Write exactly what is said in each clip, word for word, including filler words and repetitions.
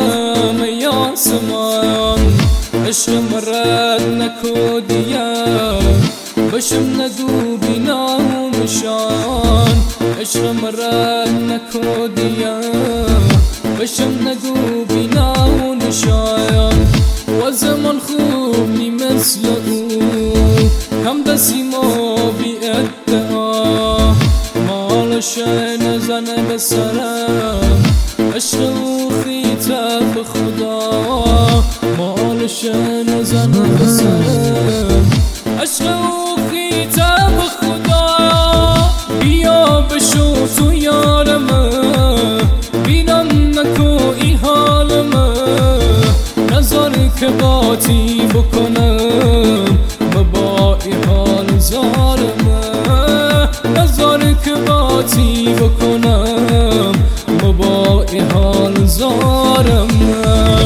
کنم ای آسمان، عشق مرد نکو دیگر، بشم نگو بینا و نشان. عشق مرد نکو دیگر، بشم نگو بینا و نشان. و زمان خوب نی مثل او، هم دستیم و بی ادعا، مالش نزنه به سرم، عشق او خیطه به خدا، مالش نزنه به سرم، عشق او خیطه به خدا. بیا بشو تو یارمه، بینم نکو ای حالمه، نظر که باتی بکنم با ای حال زارمه، نظر که باتی بکنم با ای حال زارمه.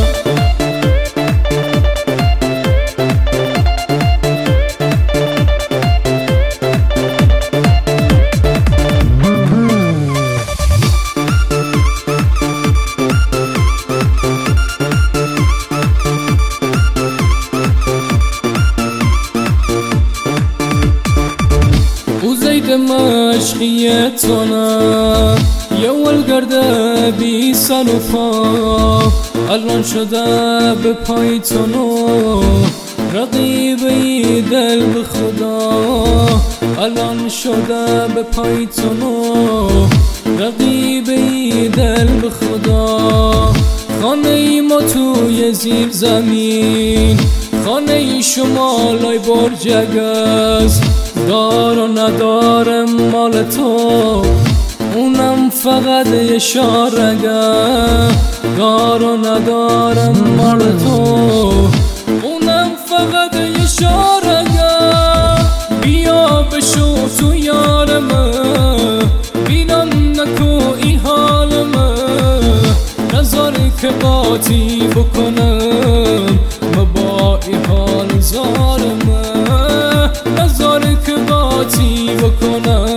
مشقی تو نه یه ولگرده بی سر و پا، الان شده به پای تو نو، رقیبی دل به خدا، الان شده به پای تو نو، رقیبی دل به خدا. خانه ای ما توی زیر زمین، خانه ای شما لای برج اگز، دار و ندارم مال تو، اونم فقط یه شارگه. دار و ندارم مال تو، اونم فقط یه شارگه. بیا بشو تو یارمه، بینم نکو ای حالمه، نظری که باتی بکنم با ای حال زارمه، نظری که باتی بکنم